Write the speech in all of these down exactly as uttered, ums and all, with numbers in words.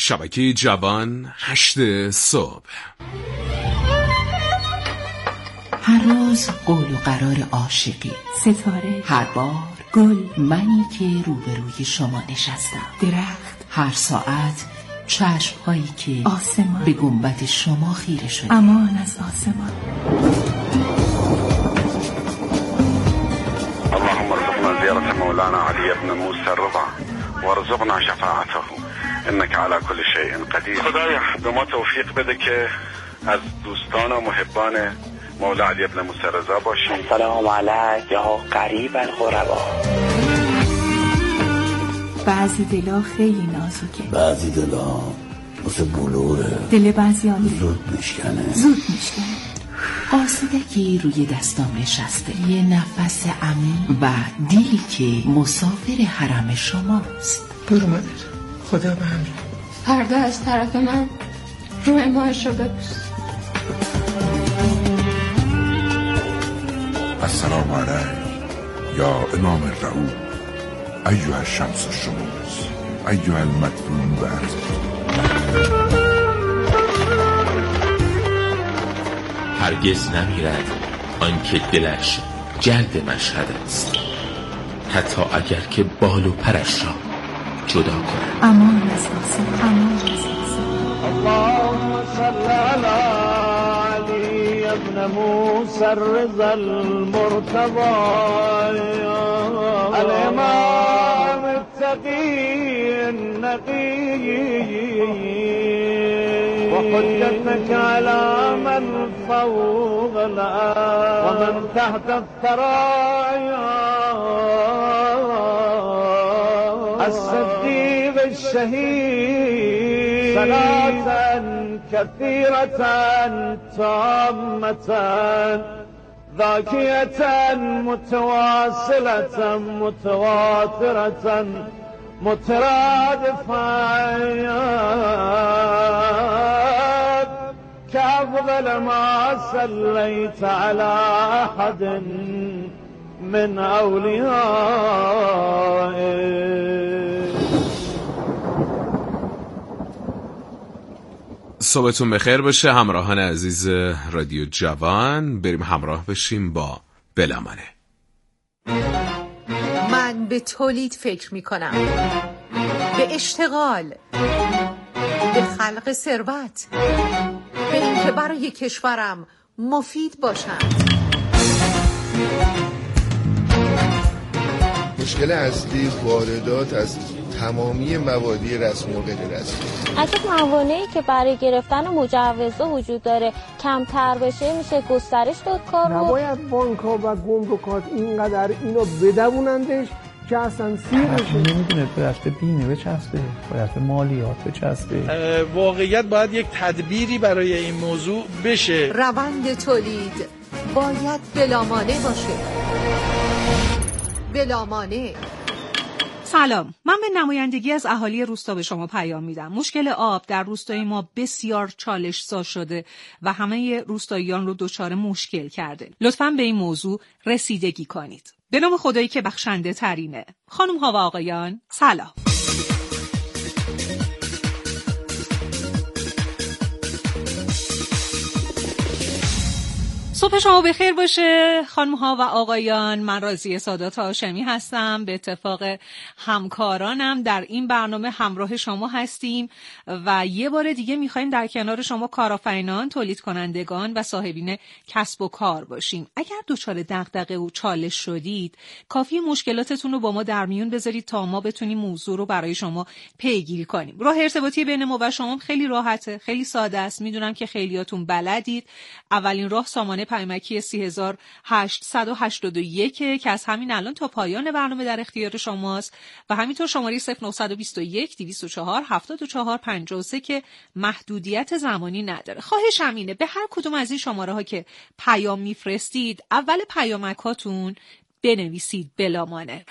شبکه جوان هشت صبح. هر روز قول و قرار عاشقی، ستاره، هر بار گل، منی که روبروی شما نشستم، درخت، هر ساعت چشم‌هایی که آسمان به گنبد شما خیره شده. امان از آسمان. اللهم ارزقنا زيارة مولانا علي بن موسى الرضا وارزقنا شفاعته انك على كل شيء قدیر. خدایا به ما توفیق بده که از دوستان و محبان مولا علی بن موسی رضا باشیم. سلام علیک یا قریب الغربا. بعضی دلا خیلی نازکه، بعضی دلا مثل بلوره، دل بعضیانه زود میشکنه زود میشکنه. قاصدکی روی دستام نشسته، یه نفس عمیق و دیلی که مسافر حرم شماست. برو مادر، خدا به همراه. پرده از طرف من رو امایش رو ببوس. السلام علیک یا امام الرعوف ایها الشمس الشموس ایها المدفون بعد. هرگز نمیرد آنکه دلش جلد مشهد است، حتی اگر که بال و پرش را جدا کند. امان از آسمان، امان از آسمان. اللهم صل علی علی ابن موسی الرضا المرتضی الامام التقی النقی وحجتك على من فوق الأرض ومن تحت الثرايا الصديق الشهيد صلاة كثيرة تامة ذاكية متواصلة متواترة مترادفة كأفضل ما صليت على أحد من أوليائه. صبحتون بخیر باشه همراهان عزیز رادیو جوان. بریم همراه بشیم با بلامانه. من به تولید فکر می کنم، به اشتغال، به خلق ثروت، به اینکه برای کشورم مفید باشم. مشکل اصلی واردات از تمامی موادی رسمی و غیر رسمی. اگه موانعی که برای گرفتن مجوزها وجود داره کمتر بشه میشه گسترش داد کار رو. نباید بانک‌ها و گمرکات اینقدر اینو بدوونندش که اصلا سیر بشه. نمیدونه به دست دینه بچسبه، به دست مالیات بچسبه. واقعیت باید یک تدبیری برای این موضوع بشه. روند تولید باید بلامانه باشه. بلامانه. سلام، من به نمایندگی از اهالی روستا به شما پیام میدم. مشکل آب در روستای ما بسیار چالش‌زا شده و همه روستاییان رو دچار مشکل کرده. لطفاً به این موضوع رسیدگی کنید. به نام خدایی که بخشنده ترینه. خانم ها و آقایان، سلام. صبح شما بخیر باشه خانم ها و آقایان. من راضیه سادات هاشمی هستم. به اتفاق همکارانم در این برنامه همراه شما هستیم و یه بار دیگه میخوایم در کنار شما کارآفرینان، تولید کنندگان و صاحبین کسب و کار باشیم. اگر دچار دغدغه و چالش شدید کافی مشکلاتتون رو با ما در میون بذارید تا ما بتونیم موضوع رو برای شما پیگیری کنیم. راه ارتباطی بین ما و شما خیلی راحته، خیلی ساده است. میدونم که خیلیاتون بلدید. اولین راه سامانه پیامکی سه هزار هشتصد و هشتاد و یک که از همین الان تا پایان برنامه در اختیار شماست و همینطور شماره صفر نه دو یک دویست و چهار هفتاد و چهار پنجاه و سه که محدودیت زمانی نداره. خواهشم اینه به هر کدوم از این شماره ها که پیام میفرستید اول پیامکاتون بنویسید بلامانه.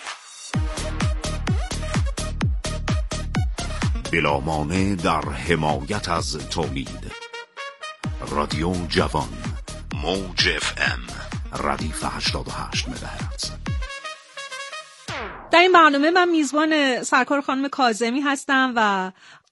بلامانه در حمایت از تولید. رادیو جوان، موج اف ام، ردیف هشتاد و هشت مگاهرتز. در این برنامه من میزبان سرکار خانم کاظمی هستم و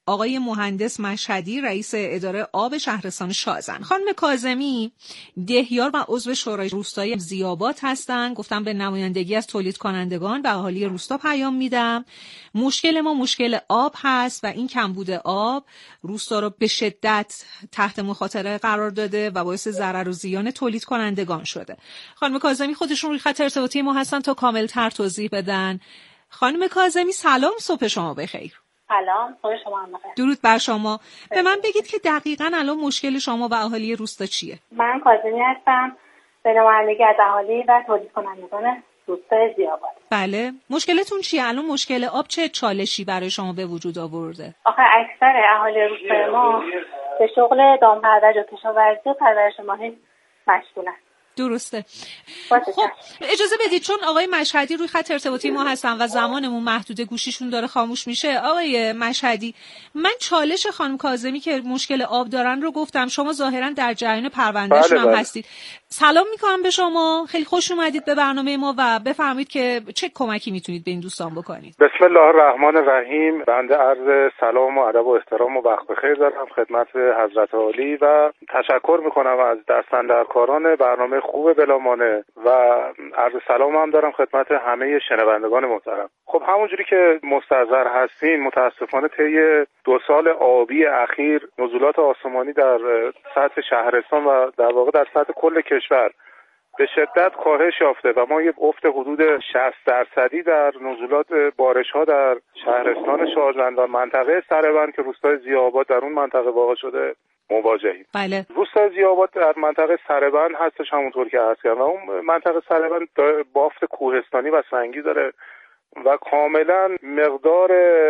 آقای مهندس مشهدی رئیس اداره آب شهرستان شازن. خانم کاظمی دهیار و عضو شورای روستایی ضیاباد هستن. گفتم به نمایندگی از تولید کنندگان و اهالی روستا پیام میدم. مشکل ما مشکل آب هست و این کمبود آب روستا رو به شدت تحت مخاطره قرار داده و باعث ضرر و زیان تولید کنندگان شده. خانم کاظمی خودشون روی خط ارتباطی ما هستن تا کاملتر توضیح بدن. خانم کاظمی سلام، صبح شما بخیر. سلام، صبح شما هم بخیر. درود بر شما. به من بگید که دقیقاً الان مشکل شما و اهالی روستا چیه؟ من کاظمی هستم، به نمایندگی از اهالی و تولید کنندگان روستای ضیاباد. بله، مشکلتون چیه؟ الان مشکل آب چه چالشی برای شما به وجود آورده؟ آخه اکثر اهالی روستای ما به شغل دامپروری و کشاورزی و پرورش ماهی مشغولن. درسته. خب اجازه بدید چون آقای مشهدی روی خط ارتباطی ما هستن و زمانمون محدوده، گوشیشون داره خاموش میشه. آقای مشهدی، من چالش خانم کاظمی که مشکل آب دارن رو گفتم، شما ظاهرا در جریان پروندهشون هم هستید. سلام میکنم به شما، خیلی خوش اومدید به برنامه ما و بفرمایید که چه کمکی میتونید به این دوستان بکنید. بسم الله الرحمن الرحیم. بنده عرض سلام و ادب و احترام و وقت بخیر دارم خدمت حضرت عالی و تشکر میکنم از دستاندرکاران برنامه خوب بلامانه و عرض سلام هم دارم خدمت همه شنوندگان محترم. خب همونجوری که مستحضر هستین، متاسفانه طی دو سال آبی اخیر نزولات آسمانی در سطح شهرستان و در واقع در سطح کل کشور به شدت کاهش یافته و ما یک افت حدود شصت درصدی در نزولات بارش‌ها در شهرستان شازن و منطقه سربند که روستای ضیاباد در اون منطقه واقع شده مواجهیم. بله. روستای ضیاباد در منطقه سربند هستش، همونطور که عرض کردم، و اون منطقه سربند بافت کوهستانی و سنگی داره و کاملا مقدار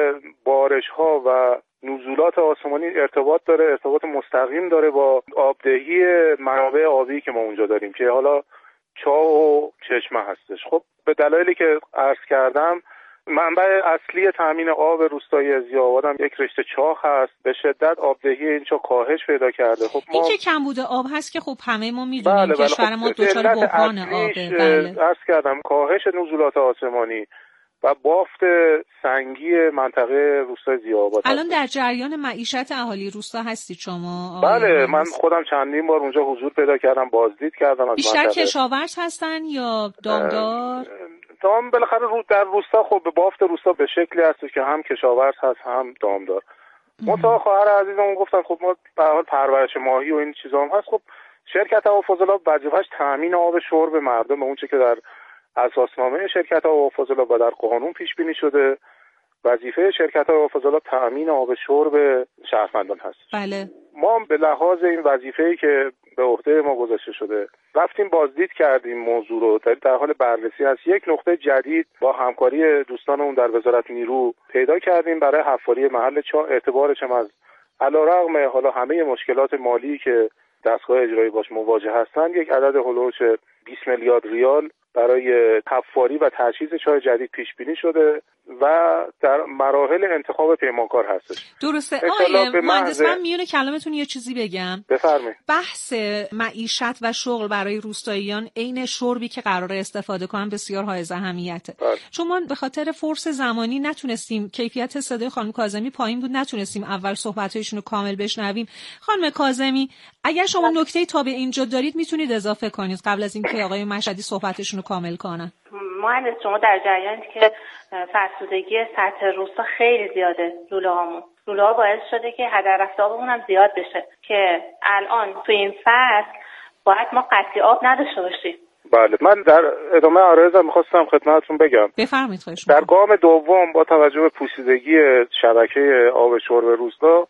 بارش‌ها و نزولات آسمانی ارتباط داره، ارتباط مستقیم داره با آبدهی منابع آبی که ما اونجا داریم که حالا چاه و چشمه هستش. خب به دلایلی که عرض کردم، منبع اصلی تامین آب روستای ضیاباد هم یک رشته چاه هست. به شدت آبدهی این چاه کاهش پیدا کرده. خب ما این که کمبود آب هست که خب همه ما میدونیم. بله بله کشور خب ما دچار بحران آبه. بله. عرض کردم کاهش نزولات آسمانی و بافت سنگی منطقه روستای ضیاباد. الان در جریان معیشت اهالی روستا هستید شما؟ بله، من خودم چندین بار اونجا حضور پیدا کردم، بازدید کردم از بیشتر منطقه. کشاورز هستن یا دامدار؟ دام بالاخره رو در روستا خب به بافت روستا به شکلی هست که هم کشاورز هست هم دامدار. منتها خواهر عزیزمون گفتن خب ما به هر حال پرورش ماهی و این چیزا هم هست. خب شرکت آب فاضلاب وظیفه‌اش تامین آب شرب مردم، اون چه که در اساسنامه شرکت آب فاضلاب و در قانون پیش بینی شده. وظیفه شرکت آب فاضلاب تامین آب شرب شهروندان هست. بله. ما به لحاظ این وظیفه‌ای که به عهده ما گذاشته شده رفتیم بازدید کردیم، موضوع رو در, در حال بررسی است. یک نقطه جدید با همکاری دوستانمون در وزارت نیرو پیدا کردیم برای حفاری محل چاه. اعتبارش هم از علیرغم حالا همه مشکلات مالی که دستگاه اجرایی باش مواجه هستن، یک عدد هولوش بیست میلیارد ریال برای حفاری و تجهیز چاه جدید پیش بینی شده و در مراحل انتخاب پیمانکار هستش. درسته. آقای مهندس، من میونه کلامتون یه چیزی بگم. بفرمایید. بحث معیشت و شغل برای روستاییان عین شربی که قراره استفاده کنن بسیار حائز اهمیته. چون ما به خاطر فرص زمانی نتونستیم، کیفیت صدای خانم کاظمی پایین بود، نتونستیم اول صحبت‌هایشون رو کامل بشنویم. خانم کاظمی، اگر شما نکته‌ای تا به اینجا دارید میتونید اضافه کنید قبل از اینکه آقای مشهدی صحبتشون رو کامل کنن. مهندس، شما در جریانید که فرسودگی سطح روستا خیلی زیاده. لوله‌هامون لوله‌ها باعث شده که هدر رفته آبمون هم زیاد بشه که الان تو این فصل باید ما قطعی آب نداشته باشیم. بله، من در ادامه عرضم می‌خواستم خدمتتون بگم. بفرمایید. خواهش در گام دوم با توجه به پوسیدگی شبکه آب شرب روستا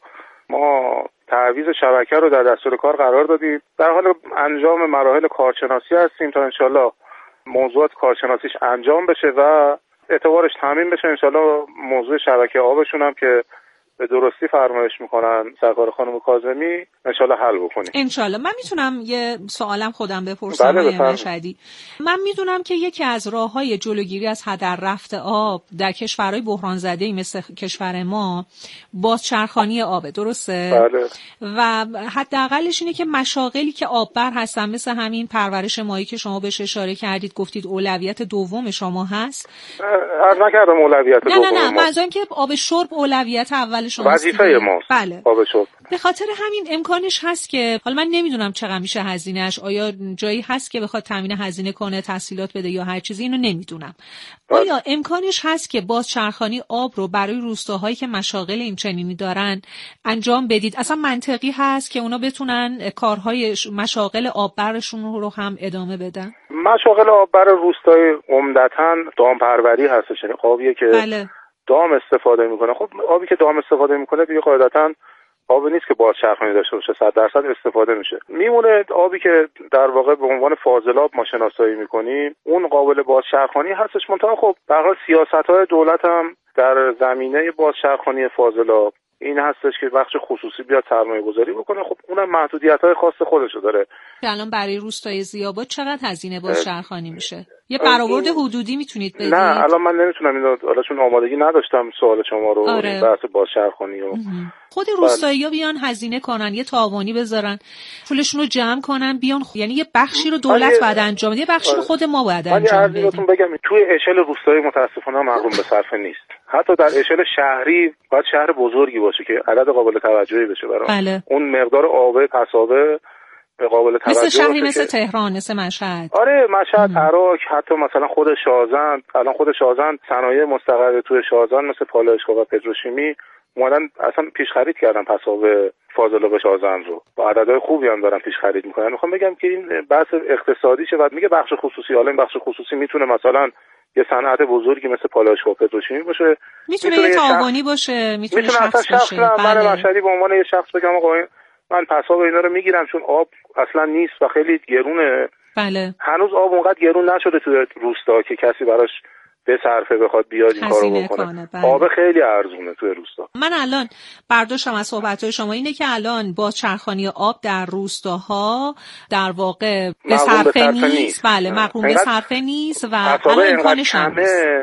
ما تعویض شبکه رو در دستور کار قرار دادیم. در حال انجام مراحل کارشناسی هستیم تا انشالله موضوعات کارشناسیش انجام بشه و اعتبارش تامین بشه. انشالله موضوع شبکه آبشون هم که به درستی فرمایش میکنن سرکار خانم کاظمی انشالله حل بکنیم. انشالله. من میتونم یه سوالم خودم بپرسم آقای مشهدی؟ من میدونم که یکی از راههای جلوگیری از هدر رفت آب در کشورهای بحران زده‌ای مثل کشور ما بازچرخانی آبه، درسته؟ بله. و حداقلش اینه که مشاغلی که آببر هستن مثل همین پرورش ماهی که شما بهش اشاره کردید، گفتید اولویت دوم شما هست. عرض نکردم اولویت دوم. نه نه نه منظورم که آب شرب اولویت اول سوال شما وظیفه ماست. بله. آب شرب. به خاطر همین امکانش هست که حالا من نمیدونم چقدر میشه هزینهش، آیا جایی هست که بخواد تامین هزینه کنه، تسهیلات بده یا هر چیزی، اینو نمیدونم. آیا امکانش هست که بازچرخانی آب رو برای روستاهایی که مشاغل این چنینی دارن انجام بدید؟ اصلا منطقی هست که اونا بتونن کارهای مشاغل آببرشون رو هم ادامه بدن؟ مشاغل آببر روستای عمدتاً دامپروری هستش، یعنی آبیه که بله. دام استفاده میکنه. خب آبی که دام استفاده میکنه دیگه قاعدتاً آبی نیست که بازچرخانی داشته باشه، صد درصد استفاده میشه. میمونه آبی که در واقع به عنوان فاضلاب ما شناسایی میکنیم، اون قابل بازچرخانی هستش. منتها خب به هر حال سیاست‌های دولت هم در زمینه بازچرخانی فاضلاب این هستش که بخش خصوصی بیاد سرمایه گذاری بکنه. خب اونم محدودیت‌های خاص خودشو داره. الان برای روستای زیاباد چقدر هزینه بازچرخانی میشه؟ یه برآورد حدودی میتونید بدید؟ نه الان من نمیتونم اینو، حالا چون آمادگی نداشتم سوال شما رو. آره. بحث بازچرخانی و خود روستایی‌ها بیان هزینه کنن، یه تاوانی بذارن، پولشون رو جمع کنن، بیان خ... یعنی یه بخشی رو دولت باید انجام بده، یه بخشی رو خود ما باید انجام بدیم. من بگم توی اشل روستایی متاسفانه محروم به صرفه نیست. حتی در اشل شهری باید شهر بزرگی باشه که عدد قابل توجهی بشه برای بله. اون مقدار آب پسابه به قابل توجه مثل شهری باشه مثل که... تهران، مثل مشهد. آره مشهد، هرات، حتی مثلا خود شازند. الان خود شازند صنایع مستقر توی شازند مثل پالایشگاه و پتروشیمی اومدن اصلا پیش خرید کردن پسابه فاضلاب شازند رو، با عددهای خوبی هم دارن پیش خرید میکنن. میخوام بگم که این بحث اقتصادیشه و میگه بخش خصوصی، حالا این بخش خصوصی میتونه مثلا یه صنعت بزرگی مثل پالایشگاه پتروشیمی باشه، میتونه یه تعاونی باشه، میتونه شخص باشه. من مشهدی به عنوان یه شخص بگم آقا من پساب اینا رو میگیرم چون آب اصلا نیست و خیلی گرونه. بله. هنوز آب اونقدر گرون نشده توی روستا که کسی براش به صرفه بخواد بیاد این کارو بکنه. بله. آب خیلی ارزونه توی روستا. من الان برداشتم از صحبت‌های شما اینه که الان بازچرخانی آب در روستاها در واقع به صرفه نیست. نیست. بله، مقروم به صرفه نیست و الان امکانش هم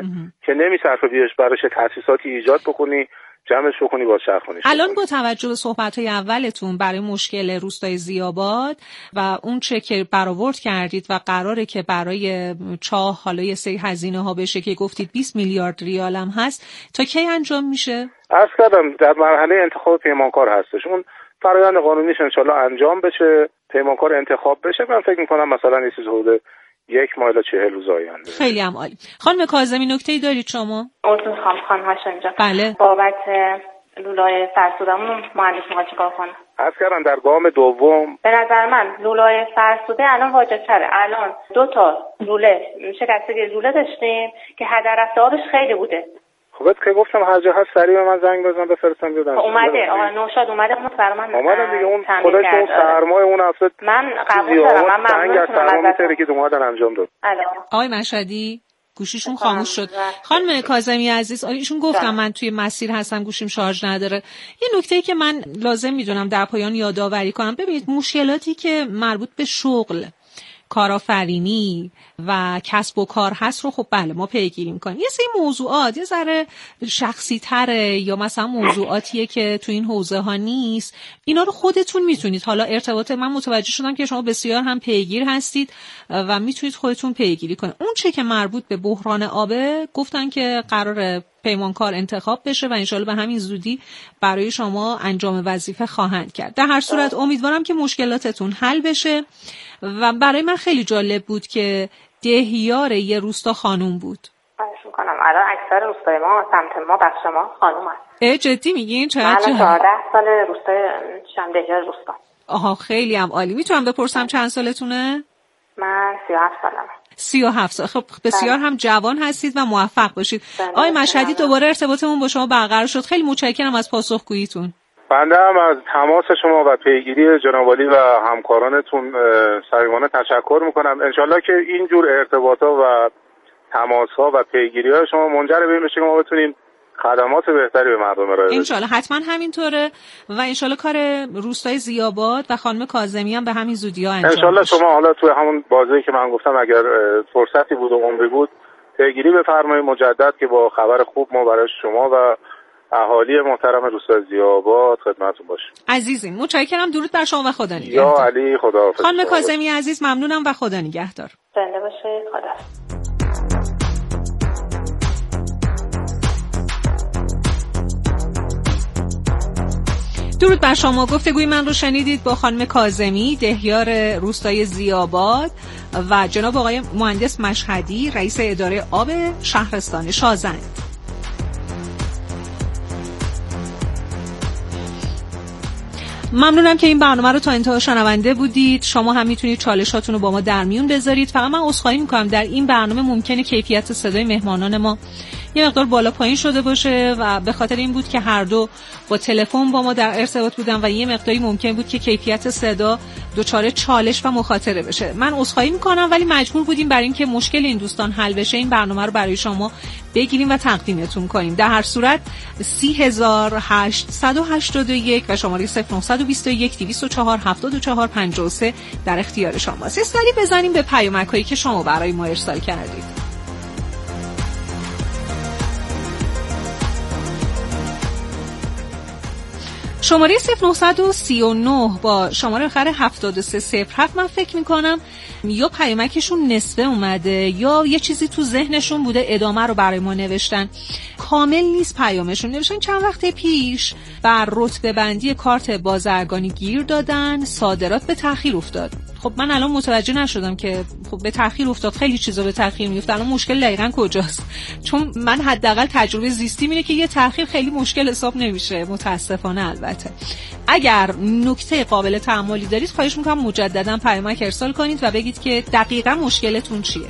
که نمیصرفه بیاش براش تأسیساتی ایجاد بکنی، جمعش بکنی باز چرخونیش. الان با توجه به صحبت‌های اولتون برای مشکل روستای زیاباد و اون چه که برآورد کردید و قراره که برای چاه حالا یه سری هزینه‌ها بشه که گفتید بیست میلیارد ریال هم هست، تا کی انجام میشه؟ عرض کردم در مرحله انتخاب پیمانکار هستش. اون فرآیند قانونیش انشالله انجام بشه، پیمانکار انتخاب بشه. من فکر می‌کنم مثلا یه چیز حدود یک ماه الی چهل روز آینده. خیلی هم عالی. خانم کاظمی نکته‌ای دارید شما؟ عرض می‌خوام خانم هاشمی جان. بله. بابت لولای فرسودمون مهندس می‌خواد چیکار کنه؟ عرض کردم در گام دوم به نظر من لولای فرسوده الان واجب‌تره. الان دو تا لوله شکستگی لوله داشتیم که هدر رفته آبش خیلی بوده. خب که گفتم هر جا هست سریع به من زنگ بزن بفرستم بیادن. اومده آقا نوشاد اومده اون سر من اومده دیگه، اون خودش اون سرمای اون هفته من قبول دارم. من ممنون شدم ازتون که اومدن انجام داد. آقای مشهدی گوشیشون خاموش شد. خانم کاظمی عزیز، ایشون گفتم من توی مسیر هستم گوشیم شارژ نداره. یه نکته‌ای که من لازم میدونم در پایان یادآوری کنم، ببینید مشکلاتی که مربوط به شغل، کارآفرینی و کسب و کار هست رو خب بله ما پیگیری می‌کنیم. یه سری موضوعات یه ذره شخصی تره یا مثلا موضوعاتیه که تو این حوزه ها نیست، اینا رو خودتون میتونید حالا ارتباط من متوجه شدم که شما بسیار هم پیگیر هستید و میتونید خودتون پیگیری کنید. اون چه که مربوط به بحران آبه گفتن که قراره پیمانکار انتخاب بشه و انشالله به همین زودی برای شما انجام وظیفه خواهند کرد. در هر صورت امیدوارم که مشکلاتتون حل بشه و برای من خیلی جالب بود که دهیار یه روستا خانوم بود. خواهش میکنم. الان اکثر روستای ما سمت ما بخش ما خانوم هست. اه جدی میگین؟ چقدر من چهارده سال روستای شم دهیار روستا. آها خیلی هم عالی. میتونم بپرسم چند سالتونه؟ من سی و هفت سالمه. سی و هفت سال. خب بسیار هم جوان هستید و موفق باشید. آقای مشهدی دوباره ارتباطمون با شما برقرار شد. خیلی متشکرم از پاسخگوییتون. بنده هم از تماس شما و پیگیری جناب عالی و همکارانتون صمیمانه تشکر میکنم. انشالله که اینجور ارتباطات و تماس‌ها و پیگیری‌های شما منجر به این بشه که ما بتونیم خدمات بهتری به مردم ارائه بدیم. انشالله حتما همینطوره و انشالله کار روستای زیاباد و خانم کاظمی هم به همین زودی‌ها انجام بشه. انشالله شما حالا توی همون بازی که من گفتم اگر فرصتی بود و عمری بود پیگیری بفرمایید مجدد که با خبر خوب ما برای شما و اهالی محترم روستای زیاباد خدمتتون باشیم. عزیزیم متشکرم. درود بر شما و خدا نگهدار. یا علی خداحافظ. خانم کاظمی عزیز ممنونم و خدا نگهدار. زنده باشید. خدا. درود بر شما. گفتگوی من رو شنیدید با خانم کاظمی، دهیار روستای ضیاءآباد و جناب آقای مهندس مشهدی، رئیس اداره آب شهرستان شازند. ممنونم که این برنامه رو تا انتها شنونده بودید. شما هم میتونید چالشاتون رو با ما در میون بذارید. فقط من عذرخواهی میکنم در این برنامه ممکنه کیفیت صدای مهمانان ما یه مقدار بالا پایین شده باشه و به خاطر این بود که هر دو با تلفن با ما در ارتباط بودن و یه مقداری ممکن بود که کیفیت صدا دچار چالش و مخاطره بشه. من عذرخواهی میکنم ولی مجبور بودیم برای اینکه مشکل این دوستان حل بشه این برنامه رو برای شما بگیریم و تقدیمتون کنیم. در هر صورت سی هزار هشتصد و هشتاد و یک و شماره صفر نه دو یک دویست و چهار هفتاد و چهار پنجاه و سه در اختیار شماست. استالی بزنیم به پیامک‌هایی که شما برای ما ارسال کردید. شماره صفر نه سه نه با شماره آخر هفتاد و سه صفر هفت من فکر میکنم یا پیامکشون نصفه اومده یا یه چیزی تو ذهنشون بوده ادامه رو برای ما نوشتن. کامل نیست پیامشون. نوشتن چند وقت پیش بر رتبه بندی کارت بازرگانی گیر دادن، صادرات به تأخیر افتاد. خب من الان متوجه نشدم که خب به تأخیر افتاد، خیلی چیزا به تأخیر میفته. الان مشکل دقیقاً کجاست؟ چون من حداقل تجربه زیستی اینه که یه تأخیر خیلی مشکل حساب نمیشه، متاسفانه. البته اگر نکته قابل تأملی دارید خواهش میکنم مجددا پیامک ارسال کنید و بگید که دقیقاً مشکلتون چیه.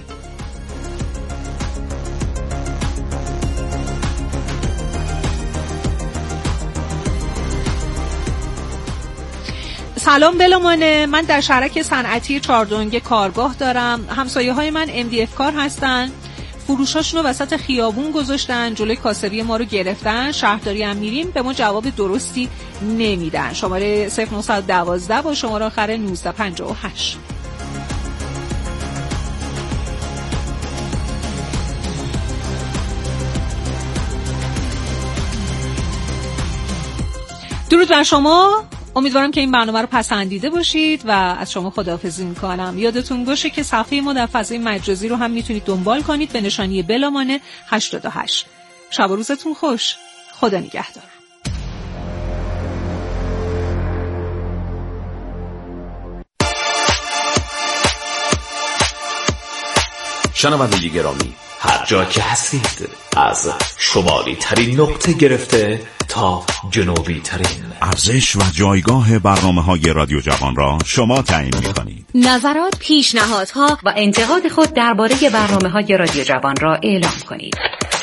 سلام بلامانه، من در شهرک صنعتی چهاردونگ کارگاه دارم. همسایه های من ام دی اف کار هستن. فروشاشون رو وسط خیابون گذاشتن، جلوی کاسبی ما رو گرفتن. شهرداری هم میریم به ما جواب درستی نمیدن. شماره صفر نه یک دو با شماره آخر نوزده پنجاه و هشت. درود بر شما. امیدوارم که این برنامه رو پسندیده باشید و از شما خداحافظی میکنم. یادتون باشه که صفحه ما در فضای مجازی رو هم میتونید دنبال کنید به نشانی بلامانه هشتاد و هشت. شب و روزتون خوش. خدا نگهدار. شنونده گرامی، هر جا که هستید، از شمالی ترین نقطه گرفته تا جنوبی ترین، ارزش و جایگاه برنامه‌های رادیو جوان را شما تعیین می‌کنید. نظرات، پیشنهادها و انتقاد خود درباره برنامه‌های رادیو جوان را اعلام کنید.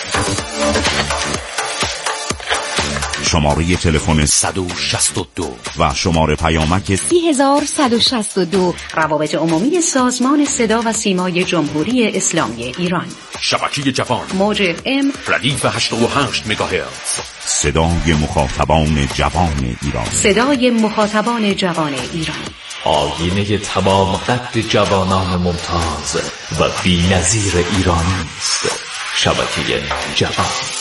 شماره تلفن صد و شصت و دو و شماره پیامک سی هزار صد و شصت و دو. روابط عمومی سازمان صدا و سیمای جمهوری اسلامی ایران. شبکه جوان موج اف ام ردیف هشتاد و هشت مگاهرتز. صدای مخاطبان جوان ایران. صدای مخاطبان جوان ایران. آینه تمام قد جوانان ممتاز و بی‌نظیر ایرانی است. شبکه جوان.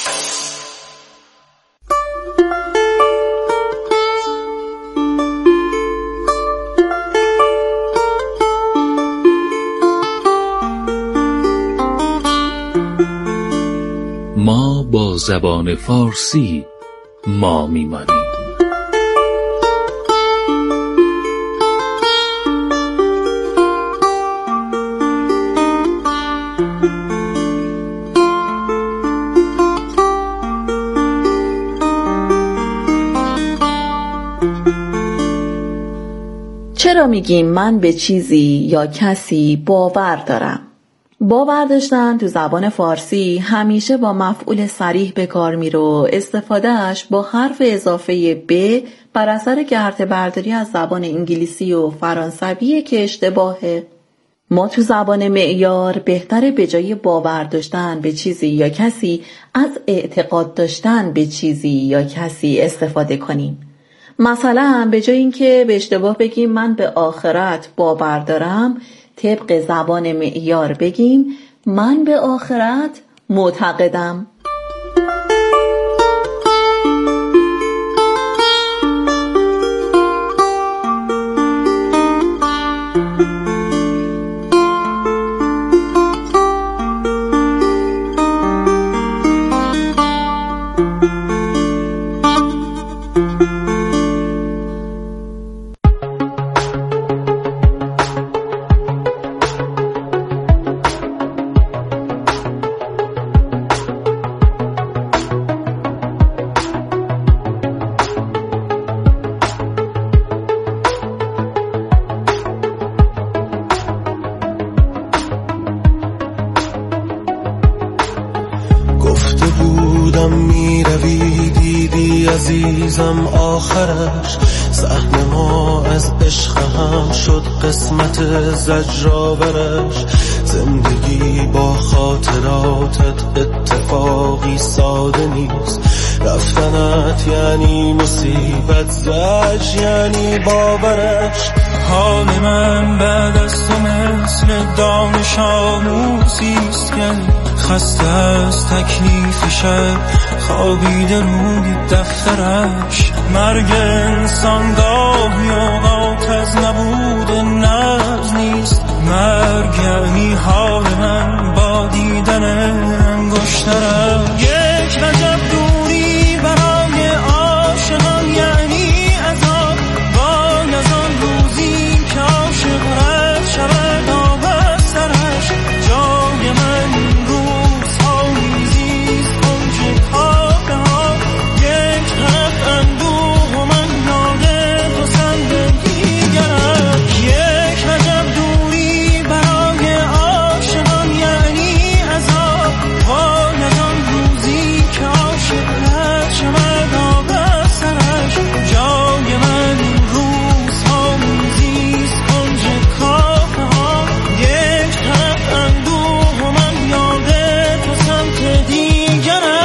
ما با زبان فارسی ما میمانیم. چرا میگیم من به چیزی یا کسی باور دارم؟ باور داشتن تو زبان فارسی همیشه با مفعول صریح به کار میره و استفادهش با حرف اضافه ب بر اثر گرته برداری از زبان انگلیسی و فرانسویه که اشتباهه. ما تو زبان معیار بهتره به جای باور داشتن به چیزی یا کسی از اعتقاد داشتن به چیزی یا کسی استفاده کنیم. مثلا به جای اینکه به اشتباه بگیم من به آخرت باور دارم، طبق زبان معیار بگیم من به آخرت معتقدم. گفته بودم میروی دیدی عزیزم آخرش صحنه ما از عشق هم شد قسمت زجرآورش زندگی با خاطراتت اتفاقی ساده نیست رفتنت یعنی مصیبت زج یعنی باورش حال من بعد از تو مثل دانش آموزیست که خسته از تکلیف شب خوابیده روی دفترش مرگ انسان گاهی اوقات از نبود نبض نیست مرگ یعنی حال من با دیدن انگشترش یک وجب دوری برای عاشقان یعنی عذاب وای از آن روزی که عاشق رد شود آب از سرش جای من روزها میزیست کنج کافه ها یک رفت اندوه و من یاد تو زندگیگرش یک وجب دوری برای عاشقان یعنی عذاب وای از آن روزی که عاشق رد شود آب از سرش جای من روزها میزیست کنج کافه ها یک رفت اندوه و من یاد تو سمت دیگرش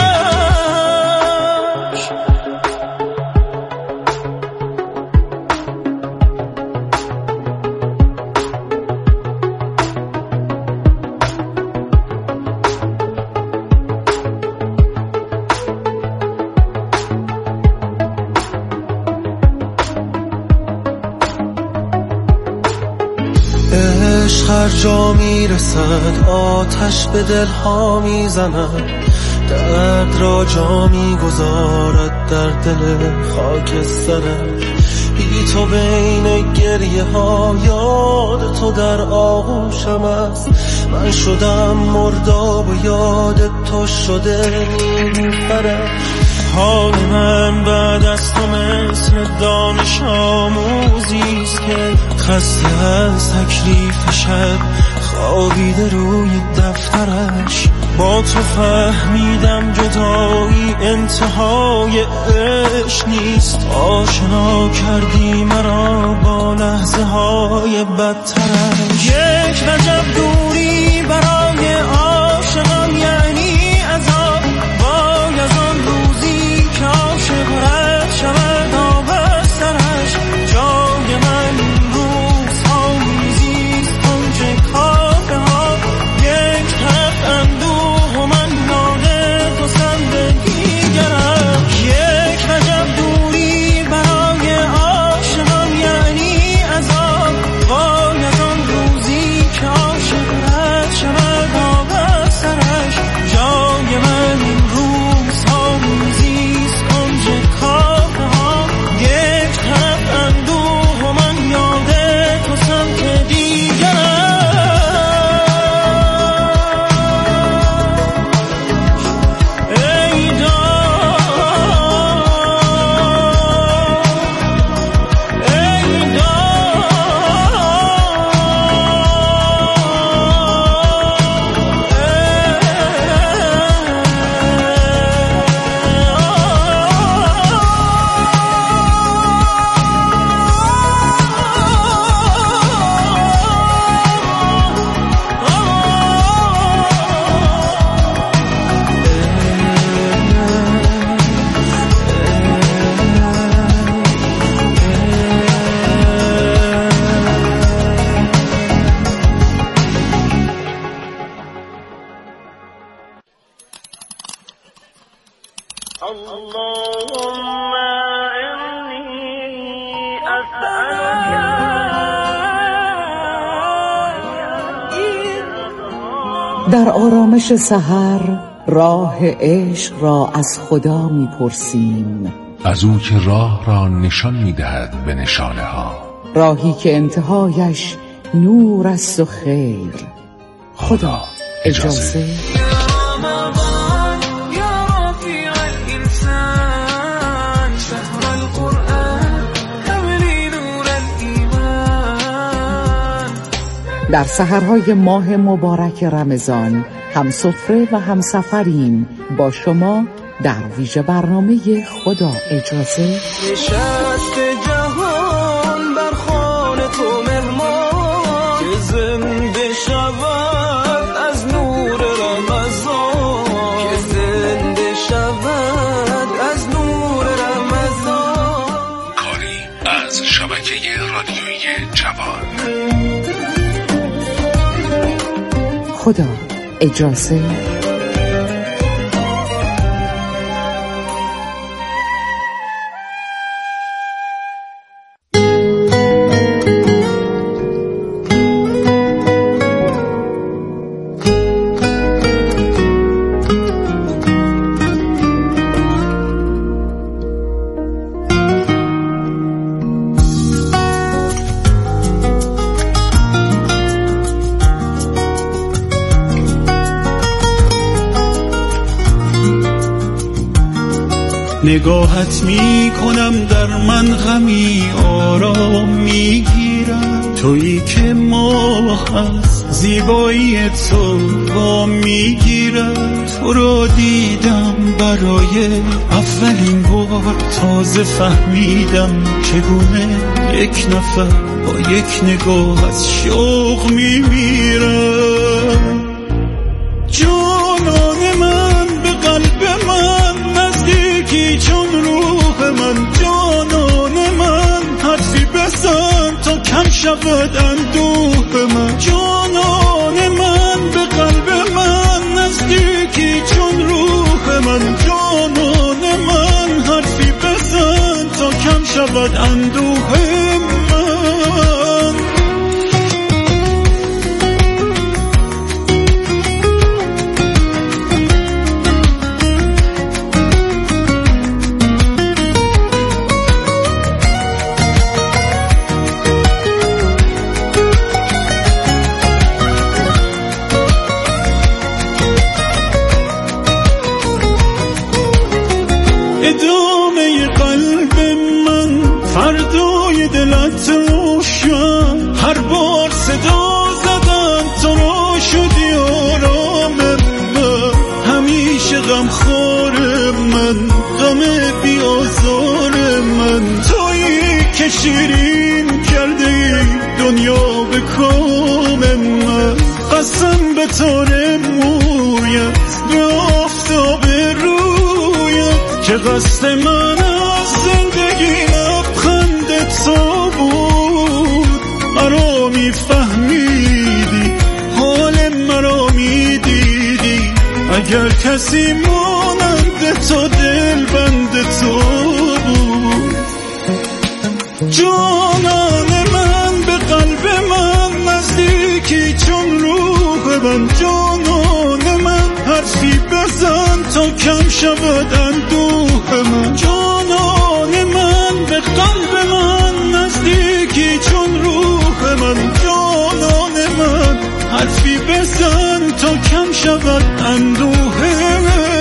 عشق هر جا میرسد آتش به دلها میزند درد را جا میگذارد در دل خاکسترش بی تو بین گریه ها یاد تو در آغوشم است من شدم مرداب و یاد تو شده نیلوفرش حال من بعد از تو مثل دانش آموزیست که خسته از تکلیف شب خوابیده روی دفترش با تو فهمیدم جدایی انتهای عشق نیست آشنا کردی مرا با لحظه های بدترش یک وجب دوری برای عاشقان یعنی عذاب وای از آن روزی که عاشق رد شود آب از سرش جای من روزها میزیست کنج کافه ها یک رفت اندوه و من یاد تو زندگیگرم یک وجب دوری برای عاشقان یعنی عذاب وای از آن روزی که عاشق رد شود آب از سرش جای من روزها میزیست کنج کافه ها یک رفت اندوه و من یاد تو سمت دیگرم ای دار ای اللهم إني أسألك در آرامش سحر راه عشق را از خدا میپرسیم از او که راه را نشان میدهد به نشانه ها راهی که انتهایش نور است و خیر خدا اجازه در سحرهای ماه مبارک رمضان همسفره و همسفریم با شما در ویژه برنامه خدا اجازه. نشست جهان بر خوان تو مهمان که زنده شود از نور رمضان، که زنده شود از نور رمضان. کاری از شبکه رادیویی جوان. خدا اجازه. نگاهت می کنم در من غمی آرام می گیرم، تویی که ماه از زیبایی تو وام می گیرم. تو را دیدم برای اولین بار، تازه فهمیدم چگونه یک نفر با یک نگاه از شوق می میرم. جانان من به قلب من نزدیکی چون روح من، جانان من حرفی بزن تا کم شود اندوه من. جانان من به قلب من نزدیکی چون روح من، جانان من حرفی بزن تا کم شود اندوه من. ادامه قلب من فردای دلت روشن، هر بار صدا زدم تو را شدی آرام من. همیشه غم خور من، غم بیازار من، تویی که شیرین کرده ای دنیا به کام من. قسم به تار مویت به آفتاب رویت که قصد من از زندگی لبخند تو بود. مرا میفهمیدی، حال مرا میدیدی، اگر کسی مانند تو دل بند تو بود. جانان من به قلب من نزدیکی چون روح من، جانان من حرفی بزن تا کم شود اندوه من. جانان من به قلب من نزدیکی چون روح من، جانان من حرفی بزن تا کم شود اندوه من.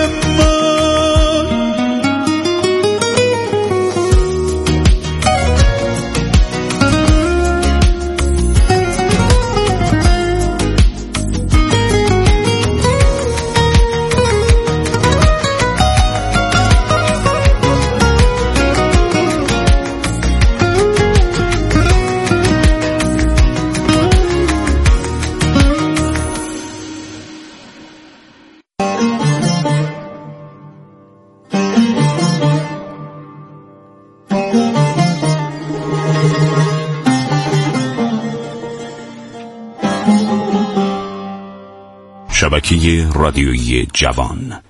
شبکه رادیویی جوان.